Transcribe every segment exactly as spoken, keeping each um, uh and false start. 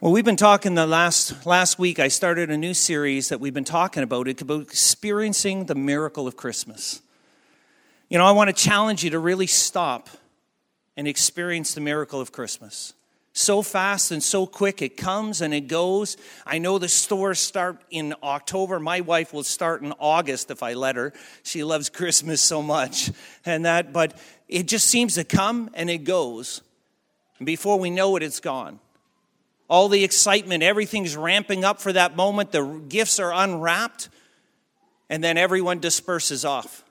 Well, we've been talking the last last week. I started a new series that we've been talking about. It's about experiencing the miracle of Christmas. You know, I want to challenge you to really stop and experience the miracle of Christmas. So fast and so quick, it comes and it goes. I know the stores start in October. My wife will start in August if I let her. She loves Christmas so much. And that, but it just seems to come and it goes. And before we know it, it's gone. All the excitement, everything's ramping up for that moment. The gifts are unwrapped, and then everyone disperses off.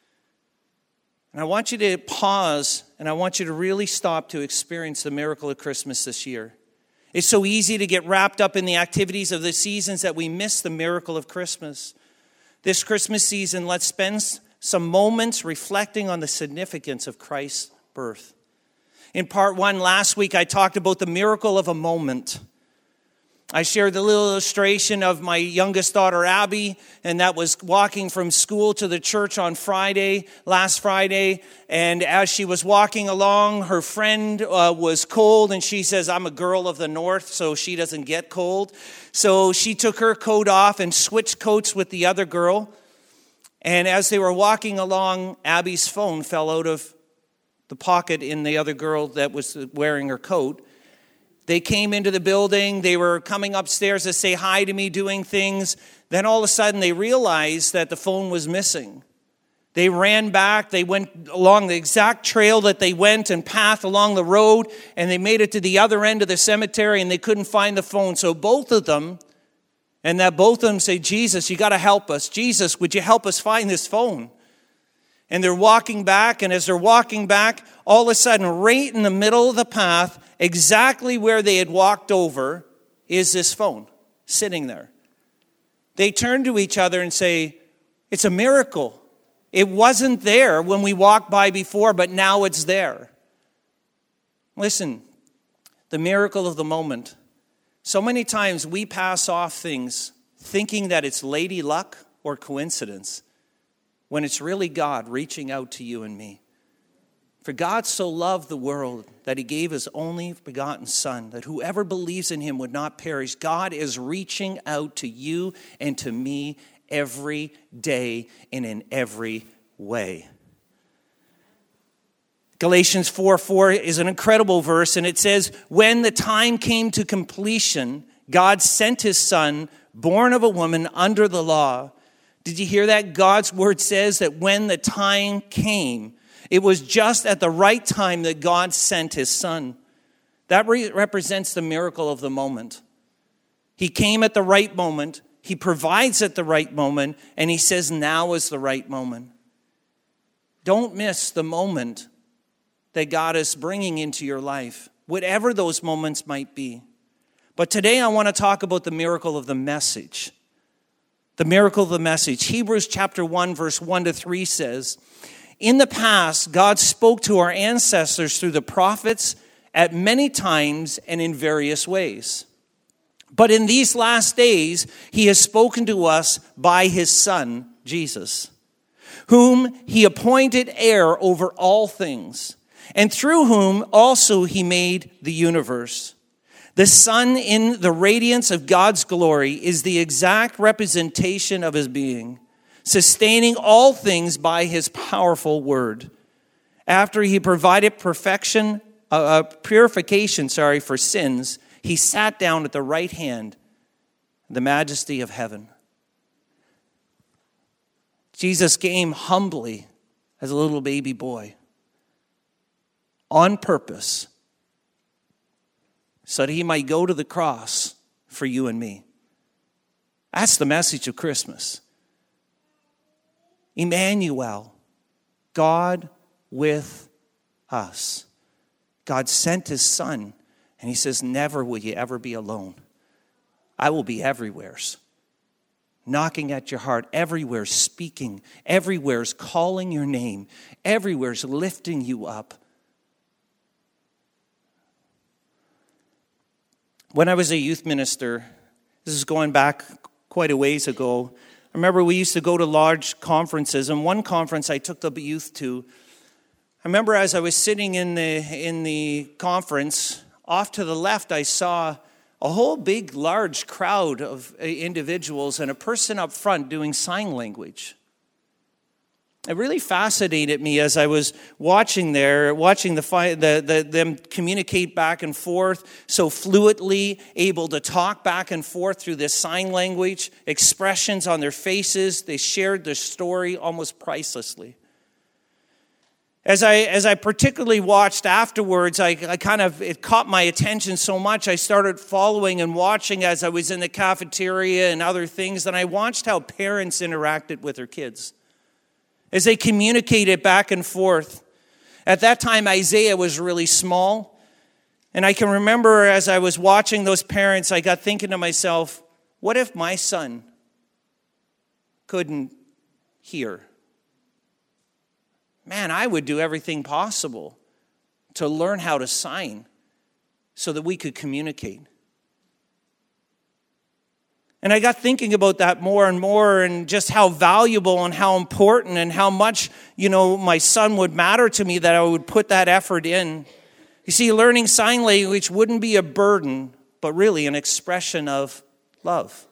And I want you to pause, and I want you to really stop to experience the miracle of Christmas this year. It's so easy to get wrapped up in the activities of the seasons that we miss the miracle of Christmas. This Christmas season, let's spend some moments reflecting on the significance of Christ's birth. In part one last week, I talked about the miracle of a moment. I shared the little illustration of my youngest daughter, Abby, and that was walking from school to the church on Friday, last Friday. And as she was walking along, her friend uh, was cold, and she says, I'm a girl of the north, so she doesn't get cold. So she took her coat off and switched coats with the other girl. And as they were walking along, Abby's phone fell out of the pocket in the other girl that was wearing her coat. They came into the building. They were coming upstairs to say hi to me, doing things. Then all of a sudden they realized that the phone was missing. They ran back. They went along the exact trail that they went and path along the road, and they made it to the other end of the cemetery, and they couldn't find the phone. So both of them, and that both of them say, Jesus, you got to help us. Jesus, would you help us find this phone? And they're walking back, and as they're walking back, all of a sudden, right in the middle of the path, exactly where they had walked over, is this phone sitting there. They turn to each other and say, it's a miracle. It wasn't there when we walked by before, but now it's there. Listen, the miracle of the moment. So many times we pass off things thinking that it's lady luck or coincidence, when it's really God reaching out to you and me. For God so loved the world that he gave his only begotten Son, that whoever believes in him would not perish. God is reaching out to you and to me every day and in every way. Galatians four four is an incredible verse, and it says, when the time came to completion, God sent his Son, born of a woman under the law. Did you hear that? God's word says that when the time came, it was just at the right time that God sent his Son. That re- represents the miracle of the moment. He came at the right moment. He provides at the right moment. And he says now is the right moment. Don't miss the moment that God is bringing into your life, whatever those moments might be. But today I want to talk about the miracle of the message. The miracle of the message. Hebrews chapter one, verse one to three says, in the past, God spoke to our ancestors through the prophets at many times and in various ways. But in these last days, he has spoken to us by his Son, Jesus, whom he appointed heir over all things, and through whom also he made the universe. The Son in the radiance of God's glory is the exact representation of his being, sustaining all things by his powerful word. After he provided perfection, uh, uh, purification, sorry, for sins, he sat down at the right hand, the majesty of heaven. Jesus came humbly as a little baby boy, on purpose, so that he might go to the cross for you and me. That's the message of Christmas. Emmanuel, God with us. God sent his Son, and he says, never will you ever be alone. I will be everywhere, knocking at your heart, everywhere speaking, everywhere calling your name, everywhere lifting you up. When I was a youth minister, this is going back quite a ways ago, I remember we used to go to large conferences, and one conference I took the youth to, I remember as I was sitting in the in the conference, off to the left I saw a whole big, large crowd of individuals and a person up front doing sign language. It really fascinated me as I was watching there, watching the, the, the them communicate back and forth so fluidly, able to talk back and forth through this sign language, expressions on their faces. They shared their story almost pricelessly. As I as I particularly watched afterwards, I, I kind of, it caught my attention so much, I started following and watching as I was in the cafeteria and other things, and I watched how parents interacted with their kids as they communicated back and forth. At that time, Isaiah was really small. And I can remember as I was watching those parents, I got thinking to myself, what if my son couldn't hear? Man, I would do everything possible to learn how to sign so that we could communicate. And I got thinking about that more and more, and just how valuable and how important and how much, you know, my son would matter to me, that I would put that effort in. You see, learning sign language wouldn't be a burden, but really an expression of love.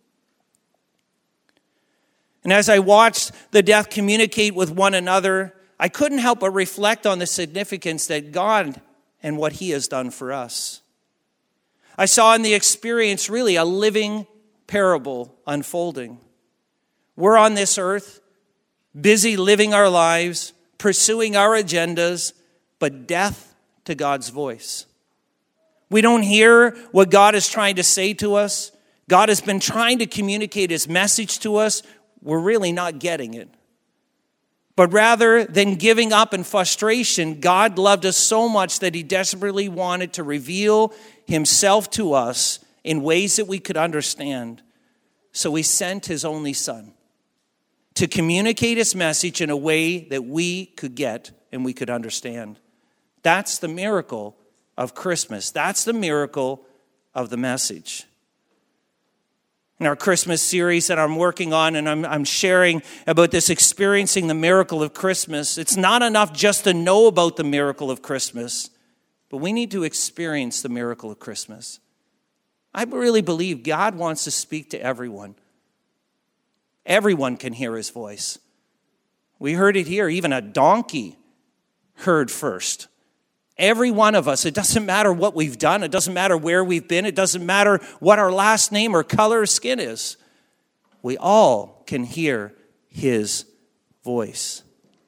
And as I watched the deaf communicate with one another, I couldn't help but reflect on the significance that God and what He has done for us. I saw in the experience really a living parable unfolding. We're on this earth, busy living our lives, pursuing our agendas, but deaf to God's voice. We don't hear what God is trying to say to us. God has been trying to communicate His message to us. We're really not getting it. But rather than giving up in frustration, God loved us so much that He desperately wanted to reveal Himself to us in ways that we could understand. So He sent His only Son to communicate His message in a way that we could get and we could understand. That's the miracle of Christmas. That's the miracle of the message. In our Christmas series that I'm working on, and I'm, I'm sharing about this experiencing the miracle of Christmas, it's not enough just to know about the miracle of Christmas, but we need to experience the miracle of Christmas. I really believe God wants to speak to everyone. Everyone can hear His voice. We heard it here. Even a donkey heard first. Every one of us, it doesn't matter what we've done. It doesn't matter where we've been. It doesn't matter what our last name or color of skin is. We all can hear His voice.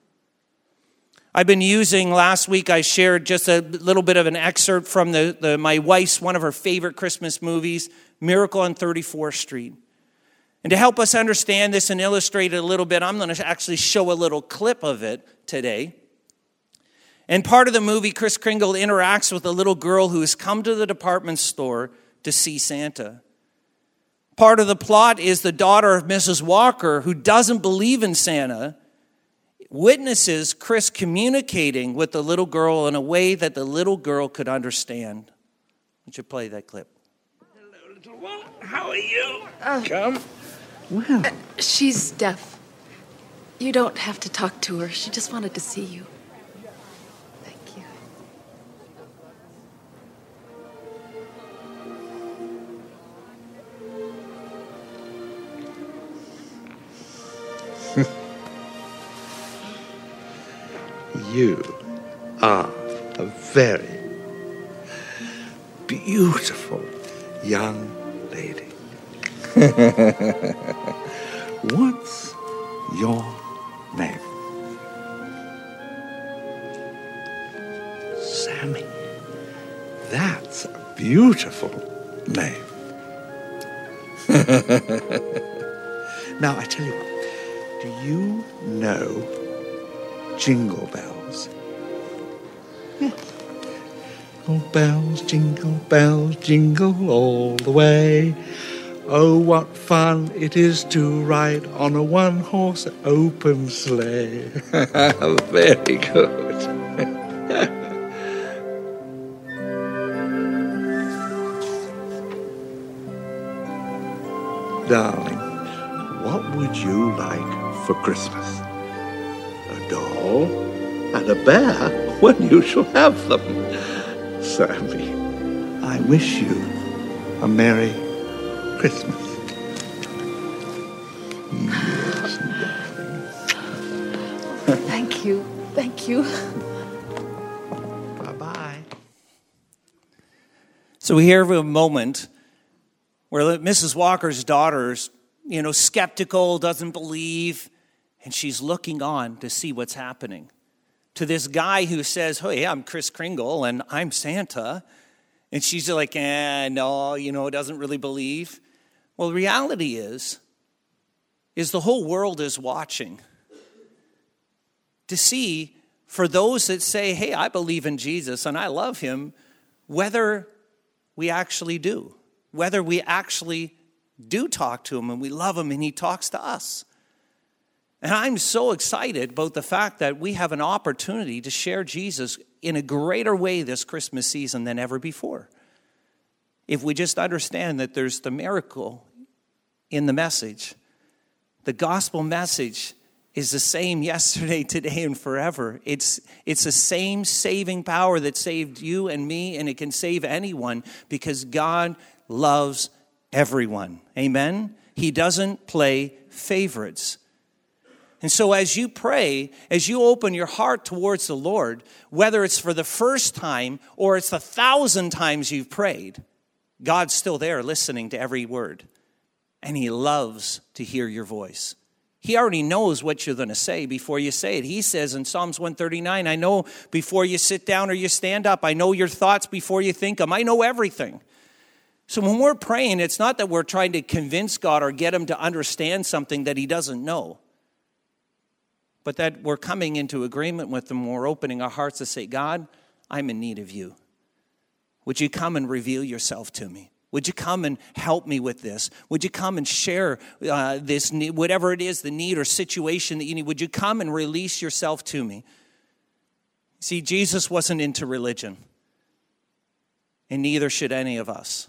I've been using, last week I shared just a little bit of an excerpt from the, the my wife's, one of her favorite Christmas movies, Miracle on thirty-fourth Street. And to help us understand this and illustrate it a little bit, I'm going to actually show a little clip of it today. And part of the movie, Kris Kringle interacts with a little girl who has come to the department store to see Santa. Part of the plot is the daughter of Missus Walker, who doesn't believe in Santa, witnesses Kris communicating with the little girl in a way that the little girl could understand. Would you play that clip? Hello, little one. How are you? Uh, Come. Well. Uh, she's deaf. You don't have to talk to her. She just wanted to see you. Thank you. You are a very beautiful young lady. What's your name? Sammy. That's a beautiful name. Now, I tell you what, do you know Jingle Bells? Yeah. Jingle bells, jingle bells, jingle all the way. Oh, what fun it is to ride on a one-horse open sleigh. Very good. Darling, what would you like for Christmas? A doll and a bear? When you shall have them. Sammy, I wish you a Merry Christmas. Yes, darling. Thank you. Thank you. Bye-bye. So we hear of a moment where Missus Walker's daughter's, you know, skeptical, doesn't believe, and she's looking on to see what's happening. To this guy who says, hey, I'm Kris Kringle and I'm Santa. And she's like, eh, no, you know, doesn't really believe. Well, the reality is, is the whole world is watching to see, for those that say, hey, I believe in Jesus and I love him, whether we actually do, whether we actually do talk to him and we love him and he talks to us. And I'm so excited about the fact that we have an opportunity to share Jesus in a greater way this Christmas season than ever before. If we just understand that there's the miracle in the message. The gospel message is the same yesterday, today, and forever. It's, it's the same saving power that saved you and me, and it can save anyone because God loves everyone. Amen? He doesn't play favorites. And so as you pray, as you open your heart towards the Lord, whether it's for the first time or it's the thousand times you've prayed, God's still there listening to every word. And he loves to hear your voice. He already knows what you're going to say before you say it. He says in Psalms one thirty-nine, I know before you sit down or you stand up. I know your thoughts before you think them. I know everything. So when we're praying, it's not that we're trying to convince God or get him to understand something that he doesn't know, but that we're coming into agreement with him. We're opening our hearts to say, God, I'm in need of you. Would you come and reveal yourself to me? Would you come and help me with this? Would you come and share uh, this, need, whatever it is, the need or situation that you need? Would you come and release yourself to me? See, Jesus wasn't into religion, and neither should any of us.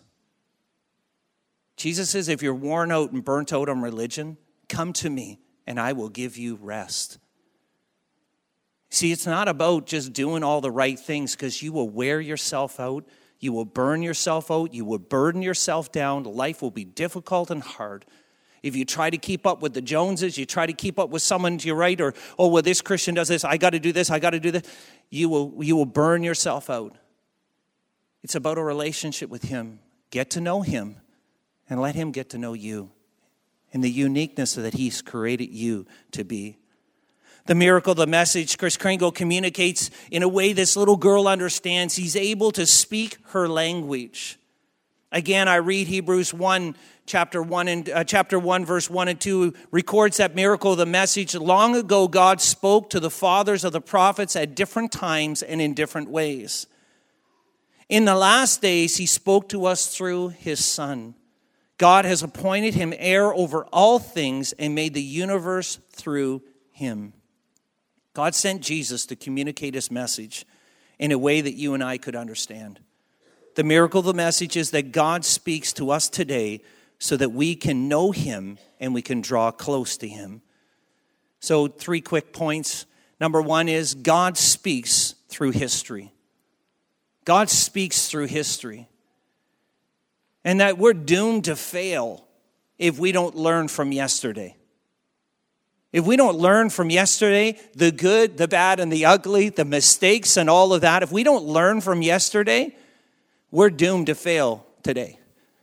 Jesus says, if you're worn out and burnt out on religion, come to me and I will give you rest. See, it's not about just doing all the right things, because you will wear yourself out. You will burn yourself out. You will burden yourself down. Life will be difficult and hard. If you try to keep up with the Joneses, you try to keep up with someone to your right, or, oh, well, this Christian does this, I got to do this, I got to do this, you will, you will burn yourself out. It's about a relationship with him. Get to know him and let him get to know you and the uniqueness that he's created you to be. The miracle, the message, Kris Kringle communicates in a way this little girl understands. He's able to speak her language. Again, I read Hebrews one, chapter one, and uh, chapter one, verse one and two, records that miracle, the message. Long ago, God spoke to the fathers of the prophets at different times and in different ways. In the last days, he spoke to us through his Son. God has appointed him heir over all things and made the universe through him. God sent Jesus to communicate his message in a way that you and I could understand. The miracle of the message is that God speaks to us today so that we can know him and we can draw close to him. So three quick points. Number one is God speaks through history. God speaks through history. And that we're doomed to fail if we don't learn from yesterday. If we don't learn from yesterday, the good, the bad, and the ugly, the mistakes and all of that, if we don't learn from yesterday, we're doomed to fail today.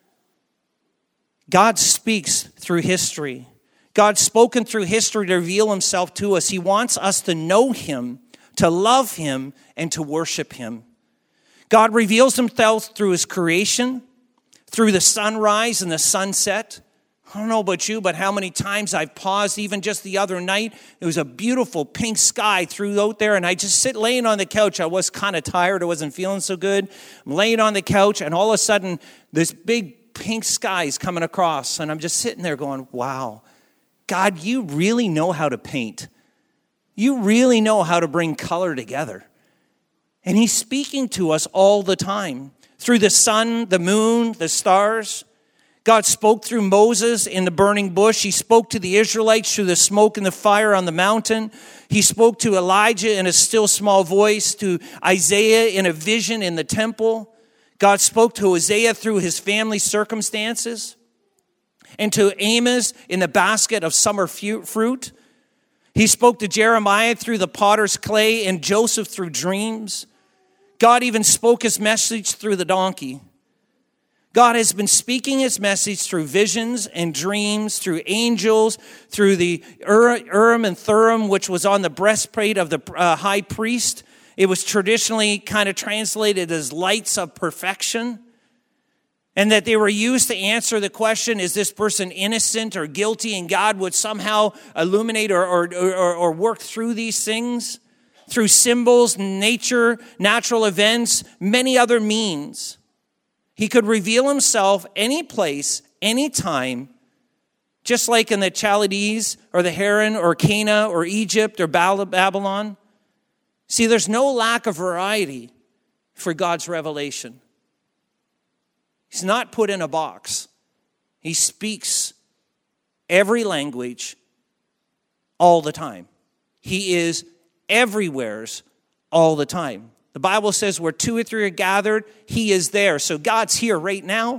God speaks through history. God's spoken through history to reveal himself to us. He wants us to know him, to love him, and to worship him. God reveals himself through his creation, through the sunrise and the sunset. I don't know about you, but how many times I've paused, even just the other night. It was a beautiful pink sky through out there, and I just sit laying on the couch. I was kind of tired. I wasn't feeling so good. I'm laying on the couch, and all of a sudden, this big pink sky is coming across, and I'm just sitting there going, wow, God, you really know how to paint. You really know how to bring color together. And he's speaking to us all the time. Through the sun, the moon, the stars. God spoke through Moses in the burning bush. He spoke to the Israelites through the smoke and the fire on the mountain. He spoke to Elijah in a still small voice, to Isaiah in a vision in the temple. God spoke to Hosea through his family circumstances, and to Amos in the basket of summer fruit. He spoke to Jeremiah through the potter's clay and Joseph through dreams. God even spoke his message through the donkey. God has been speaking his message through visions and dreams, through angels, through the Urim and Thummim, which was on the breastplate of the uh, high priest. It was traditionally kind of translated as lights of perfection. And that they were used to answer the question, is this person innocent or guilty? And God would somehow illuminate or, or, or, or work through these things, through symbols, nature, natural events, many other means. He could reveal himself any place, any time, just like in the Chaldees or the Haran or Cana or Egypt or Babylon. See, there's no lack of variety for God's revelation. He's not put in a box. He speaks every language all the time. He is everywheres all the time. The Bible says where two or three are gathered, he is there. So God's here right now.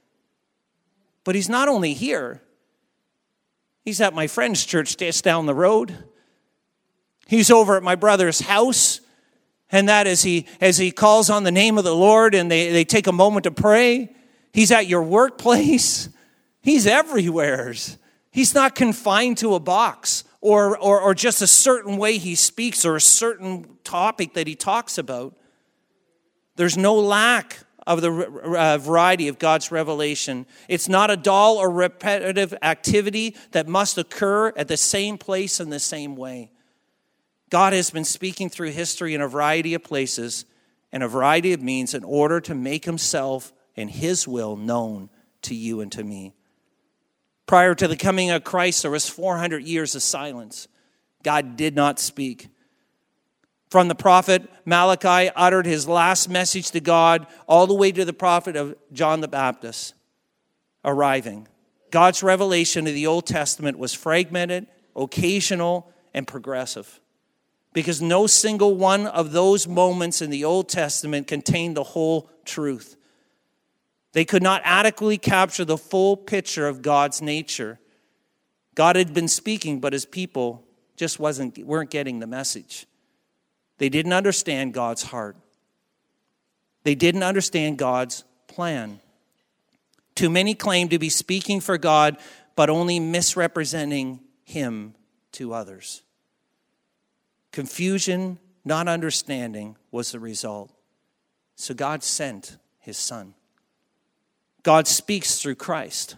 But he's not only here. He's at my friend's church just down the road. He's over at my brother's house. And that as he, as he calls on the name of the Lord and they, they take a moment to pray. He's at your workplace. He's everywhere. He's not confined to a box or, or, or just a certain way he speaks or a certain topic that he talks about. There's no lack of the uh, variety of God's revelation. It's not a dull or repetitive activity that must occur at the same place in the same way. God has been speaking through history in a variety of places and a variety of means in order to make himself and his will known to you and to me. Prior to the coming of Christ, there was four hundred years of silence. God did not speak. From the prophet Malachi uttered his last message to God all the way to the prophet of John the Baptist arriving. God's revelation of the Old Testament was fragmented, occasional, and progressive. Because no single one of those moments in the Old Testament contained the whole truth. They could not adequately capture the full picture of God's nature. God had been speaking, but his people just wasn't weren't getting the message. They didn't understand God's heart. They didn't understand God's plan. Too many claim to be speaking for God, but only misrepresenting him to others. Confusion, not understanding, was the result. So God sent his son. God speaks through Christ.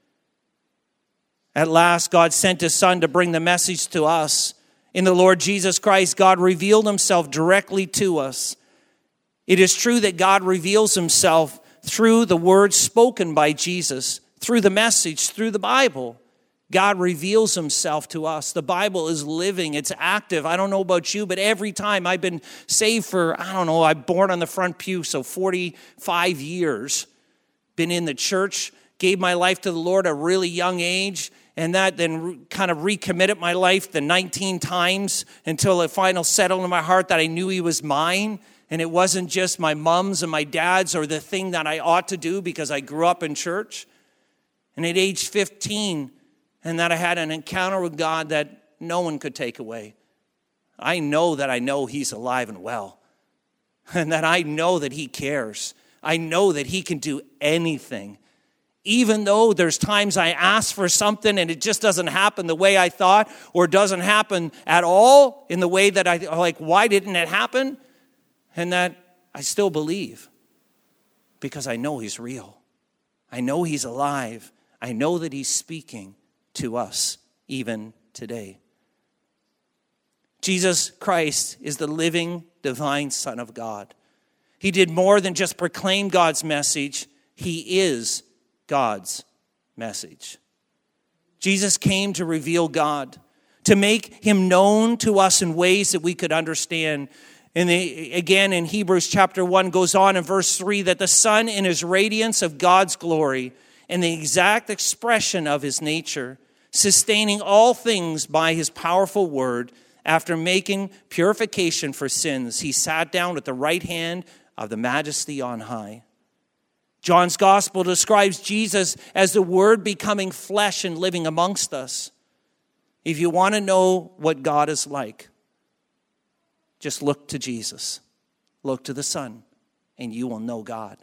At last, God sent his son to bring the message to us. In the Lord Jesus Christ, God revealed himself directly to us. It is true that God reveals himself through the words spoken by Jesus, through the message, through the Bible. God reveals himself to us. The Bible is living. It's active. I don't know about you, but every time I've been saved for, I don't know, I'm born on the front pew, so forty-five years. Been in the church, gave my life to the Lord at a really young age, and that then re- kind of recommitted my life the nineteen times until it finally settled in my heart that I knew he was mine. And it wasn't just my mom's and my dad's or the thing that I ought to do because I grew up in church. And at age fifteen, and that I had an encounter with God that no one could take away. I know that I know he's alive and well. And that I know that he cares. I know that he can do anything. Even though there's times I ask for something and it just doesn't happen the way I thought, or doesn't happen at all in the way that I, like, why didn't it happen? And that I still believe because I know he's real. I know he's alive. I know that he's speaking to us even today. Jesus Christ is the living, divine Son of God. He did more than just proclaim God's message. He is God's message. Jesus came to reveal God, to make him known to us in ways that we could understand. And the, again, in Hebrews chapter one goes on in verse three that the Son in his radiance of God's glory and the exact expression of his nature, sustaining all things by his powerful word, after making purification for sins, he sat down at the right hand of the Majesty on high. John's gospel describes Jesus as the Word becoming flesh and living amongst us. If you want to know what God is like, just look to Jesus. Look to the Son, and you will know God.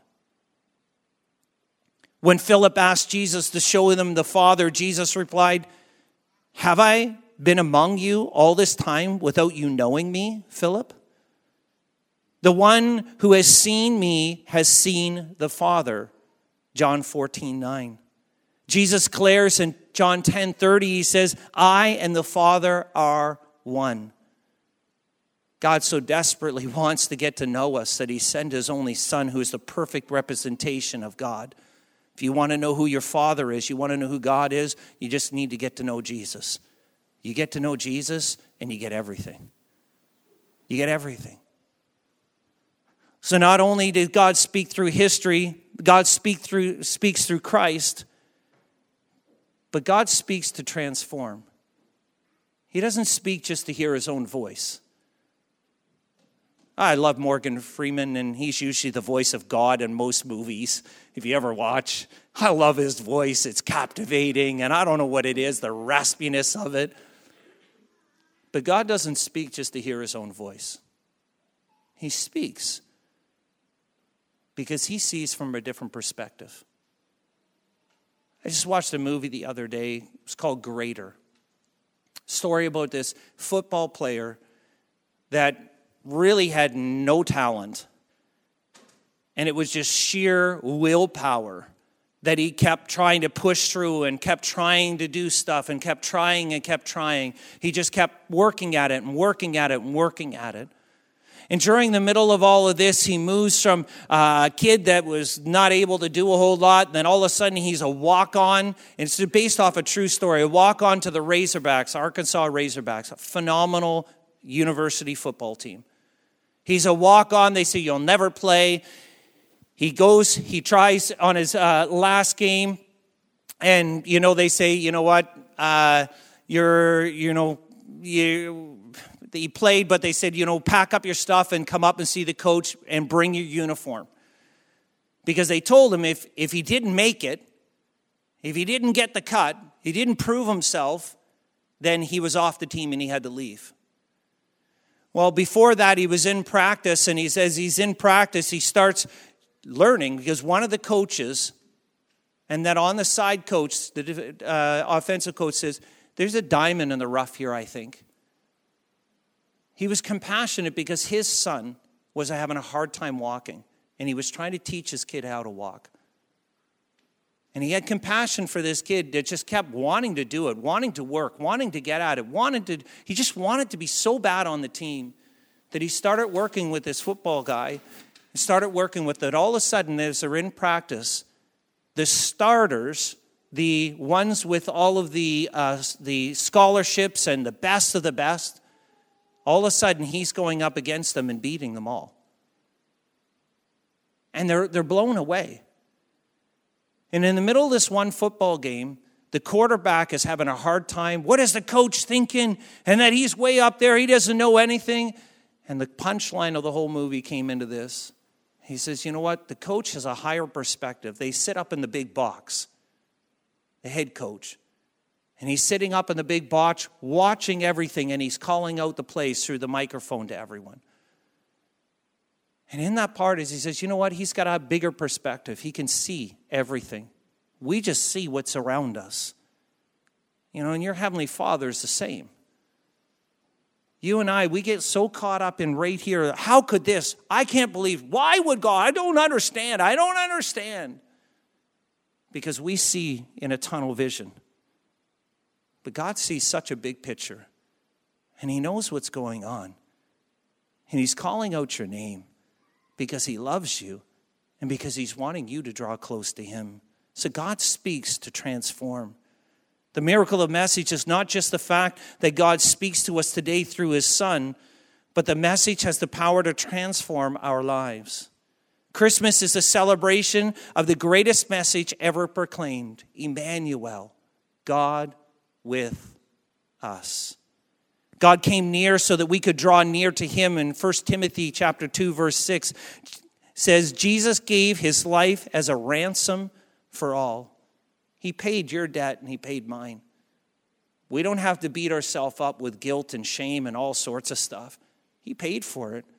When Philip asked Jesus to show them the Father, Jesus replied, "Have I been among you all this time without you knowing me, Philip? The one who has seen me has seen the Father." John fourteen nine. Jesus declares in John ten thirty, he says, "I and the Father are one." God so desperately wants to get to know us that he sent his only Son, who is the perfect representation of God. If you want to know who your Father is, you want to know who God is, you just need to get to know Jesus. You get to know Jesus and you get everything. You get everything. So not only did God speak through history, God speak through, speaks through Christ, but God speaks to transform. He doesn't speak just to hear his own voice. I love Morgan Freeman, and he's usually the voice of God in most movies, if you ever watch. I love his voice. It's captivating, and I don't know what it is, the raspiness of it. But God doesn't speak just to hear his own voice. He speaks because he sees from a different perspective. I just watched a movie the other day. It was called Greater. Story about this football player that really had no talent. And it was just sheer willpower that he kept trying to push through and kept trying to do stuff and kept trying and kept trying. He just kept working at it and working at it and working at it. And during the middle of all of this, he moves from a kid that was not able to do a whole lot. And then all of a sudden, he's a walk-on. And it's based off a true story. A walk-on to the Razorbacks, Arkansas Razorbacks, a phenomenal university football team. He's a walk-on. They say, you'll never play. He goes, he tries on his uh, last game. And, you know, they say, you know what, uh, you're, you know, you... He played, but they said, you know, pack up your stuff and come up and see the coach and bring your uniform. Because they told him if, if he didn't make it, if he didn't get the cut, he didn't prove himself, then he was off the team and he had to leave. Well, before that, he was in practice, and he says he's in practice, he starts learning because one of the coaches, and that on the side coach, the uh, offensive coach says, there's a diamond in the rough here, I think. He was compassionate because his son was having a hard time walking, and he was trying to teach his kid how to walk. And he had compassion for this kid that just kept wanting to do it, wanting to work, wanting to get at it, wanted to, he just wanted to be so bad on the team that he started working with this football guy and started working with it. All of a sudden, as they're in practice, the starters, the ones with all of the uh, the scholarships and the best of the best, all of a sudden, he's going up against them and beating them all. And they're, they're blown away. And in the middle of this one football game, the quarterback is having a hard time. What is the coach thinking? And that he's way up there, he doesn't know anything. And the punchline of the whole movie came into this. He says, you know what? The coach has a higher perspective. They sit up in the big box, the head coach. And he's sitting up in the big box, watching everything, and he's calling out the plays through the microphone to everyone. And in that part is he says, you know what? He's got a bigger perspective. He can see everything. We just see what's around us. You know, and your Heavenly Father is the same. You and I, we get so caught up in right here. How could this? I can't believe. Why would God? I don't understand. I don't understand. Because we see in a tunnel vision. But God sees such a big picture, and he knows what's going on. And he's calling out your name because he loves you and because he's wanting you to draw close to him. So God speaks to transform. The miracle of message is not just the fact that God speaks to us today through his Son, but the message has the power to transform our lives. Christmas is a celebration of the greatest message ever proclaimed, Emmanuel, God with us. God came near so that we could draw near to him. In First Timothy chapter two, verse six, says Jesus gave his life as a ransom for all. He paid your debt and he paid mine. We don't have to beat ourselves up with guilt and shame and all sorts of stuff. He paid for it.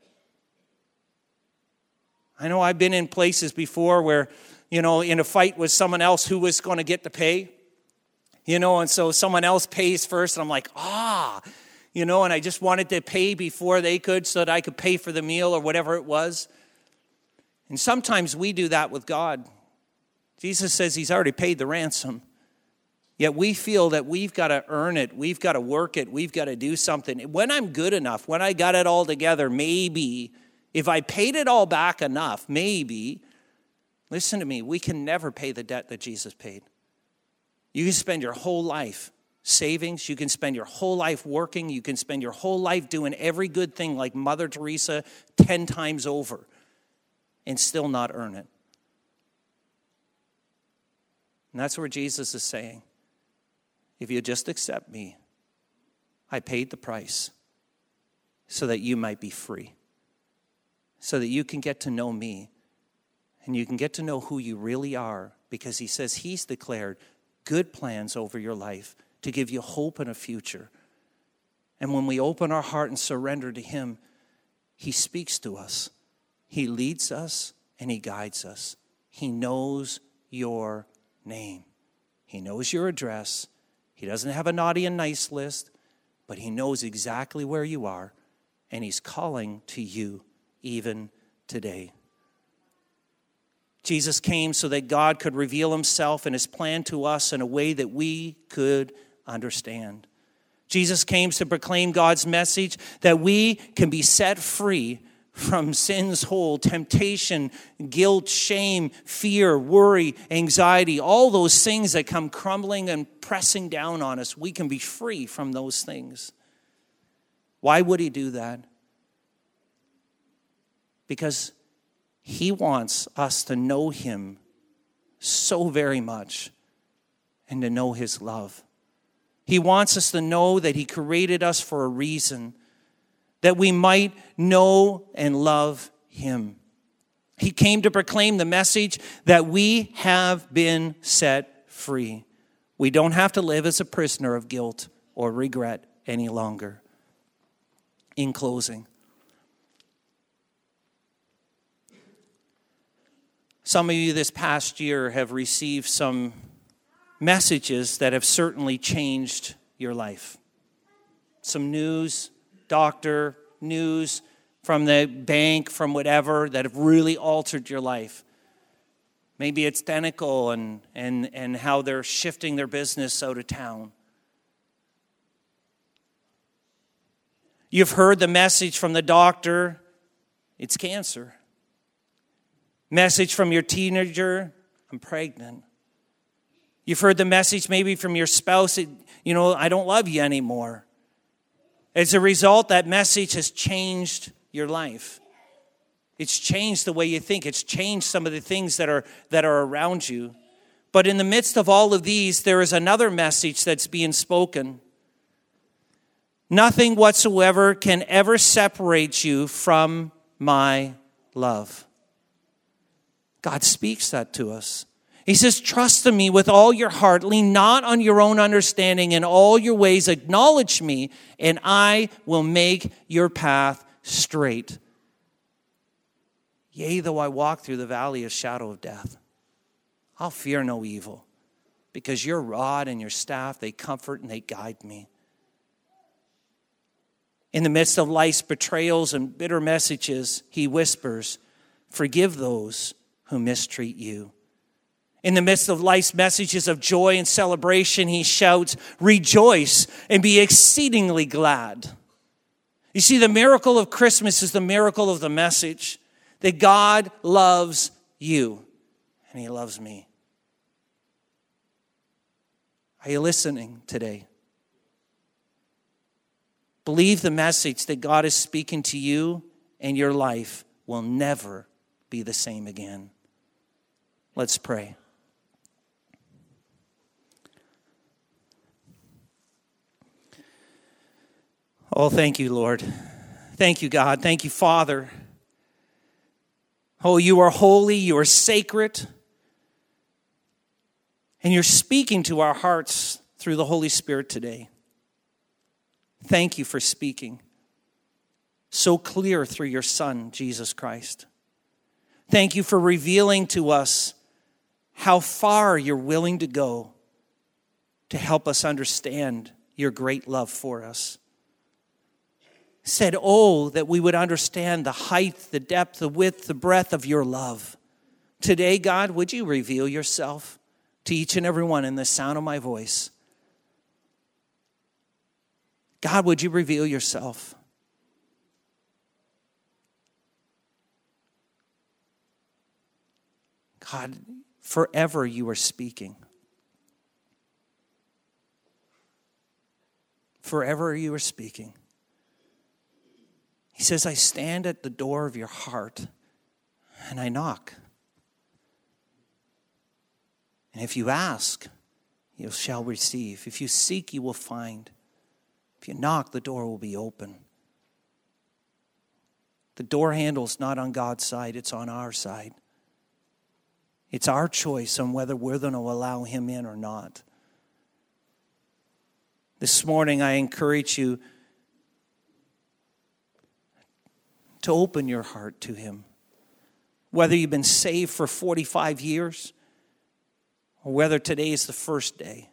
I know I've been in places before where, you know, in a fight with someone else who was going to get to pay, you know, and so someone else pays first, and I'm like, ah, you know, and I just wanted to pay before they could so that I could pay for the meal or whatever it was. And sometimes we do that with God. Jesus says he's already paid the ransom. Yet we feel that we've got to earn it. We've got to work it. We've got to do something. When I'm good enough, when I got it all together, maybe, if I paid it all back enough, maybe, listen to me, we can never pay the debt that Jesus paid. You can spend your whole life savings. You can spend your whole life working. You can spend your whole life doing every good thing like Mother Teresa ten times over and still not earn it. And that's where Jesus is saying, if you just accept me, I paid the price so that you might be free, so that you can get to know me and you can get to know who you really are, because he says he's declared good plans over your life to give you hope and a future. And when we open our heart and surrender to him, he speaks to us. He leads us and he guides us. He knows your name. He knows your address. He doesn't have a naughty and nice list, but he knows exactly where you are, and he's calling to you even today. Jesus came so that God could reveal himself and his plan to us in a way that we could understand. Jesus came to proclaim God's message that we can be set free from sin's hold, temptation, guilt, shame, fear, worry, anxiety, all those things that come crumbling and pressing down on us. We can be free from those things. Why would he do that? Because he wants us to know him so very much and to know his love. He wants us to know that he created us for a reason, that we might know and love him. He came to proclaim the message that we have been set free. We don't have to live as a prisoner of guilt or regret any longer. In closing, some of you this past year have received some messages that have certainly changed your life. Some news, doctor, news from the bank, from whatever, that have really altered your life. Maybe it's Denical and, and, and how they're shifting their business out of town. You've heard the message from the doctor, it's cancer. Message from your teenager, I'm pregnant. You've heard the message maybe from your spouse, you know, I don't love you anymore. As a result, that message has changed your life. It's changed the way you think. It's changed some of the things that are that are around you. But in the midst of all of these, there is another message that's being spoken. Nothing whatsoever can ever separate you from my love. God speaks that to us. He says, trust in me with all your heart. Lean not on your own understanding. In all your ways acknowledge me, and I will make your path straight. Yea, though I walk through the valley of shadow of death, I'll fear no evil, because your rod and your staff, they comfort and they guide me. In the midst of life's betrayals and bitter messages, he whispers, forgive those who mistreat you. In the midst of life's messages of joy and celebration, he shouts, rejoice and be exceedingly glad. You see, the miracle of Christmas is the miracle of the message that God loves you and he loves me. Are you listening today? Believe the message that God is speaking to you, and your life will never be the same again. Let's pray. Oh, thank you, Lord. Thank you, God. Thank you, Father, Oh, you are holy, you are sacred. And you're speaking to our hearts through the Holy Spirit today. Thank you for speaking so clear through your Son, Jesus Christ. Thank you for revealing to us how far you're willing to go to help us understand your great love for us. Said, oh, that we would understand the height, the depth, the width, the breadth of your love. Today, God, would you reveal yourself to each and every one in the sound of my voice? God, would you reveal yourself? God, forever you are speaking. Forever you are speaking. He says, I stand at the door of your heart and I knock. And if you ask, you shall receive. If you seek, you will find. If you knock, the door will be open. The door handle's not on God's side, it's on our side. It's our choice on whether we're going to allow him in or not. This morning, I encourage you to open your heart to him. Whether you've been saved for forty-five years or whether today is the first day.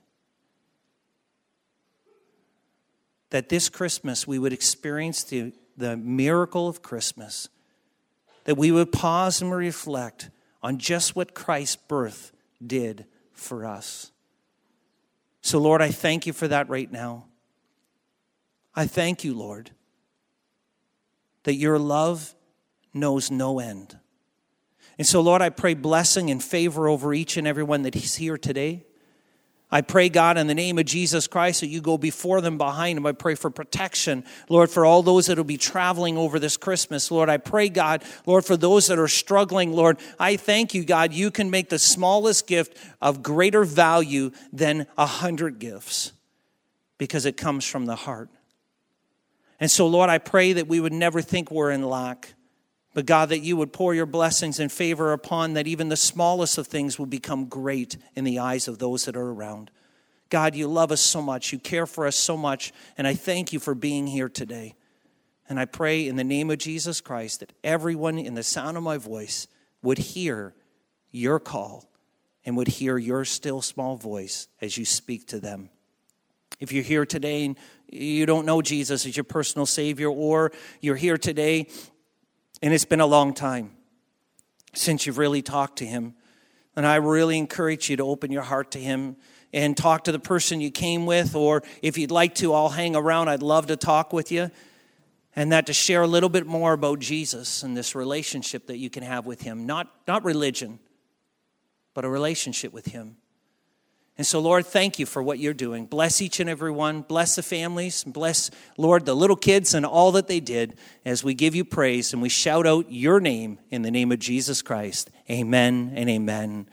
That this Christmas we would experience the, the miracle of Christmas. That we would pause and reflect on just what Christ's birth did for us. So, Lord, I thank you for that right now. I thank you, Lord, that your love knows no end. And so, Lord, I pray blessing and favor over each and every one that is here today. I pray, God, in the name of Jesus Christ, that you go before them, behind them. I pray for protection, Lord, for all those that will be traveling over this Christmas. Lord, I pray, God, Lord, for those that are struggling, Lord, I thank you, God, you can make the smallest gift of greater value than a hundred gifts because it comes from the heart. And so, Lord, I pray that we would never think we're in lack, but God, that you would pour your blessings and favor upon that even the smallest of things will become great in the eyes of those that are around. God, you love us so much. You care for us so much. And I thank you for being here today. And I pray in the name of Jesus Christ that everyone in the sound of my voice would hear your call and would hear your still small voice as you speak to them. If you're here today and you don't know Jesus as your personal Savior, or you're here today and it's been a long time since you've really talked to him, and I really encourage you to open your heart to him and talk to the person you came with, or if you'd like to, I'll hang around. I'd love to talk with you, and that to share a little bit more about Jesus and this relationship that you can have with him. Not, not religion, but a relationship with him. And so, Lord, thank you for what you're doing. Bless each and every one. Bless the families. Bless, Lord, the little kids and all that they did as we give you praise and we shout out your name in the name of Jesus Christ. Amen and amen.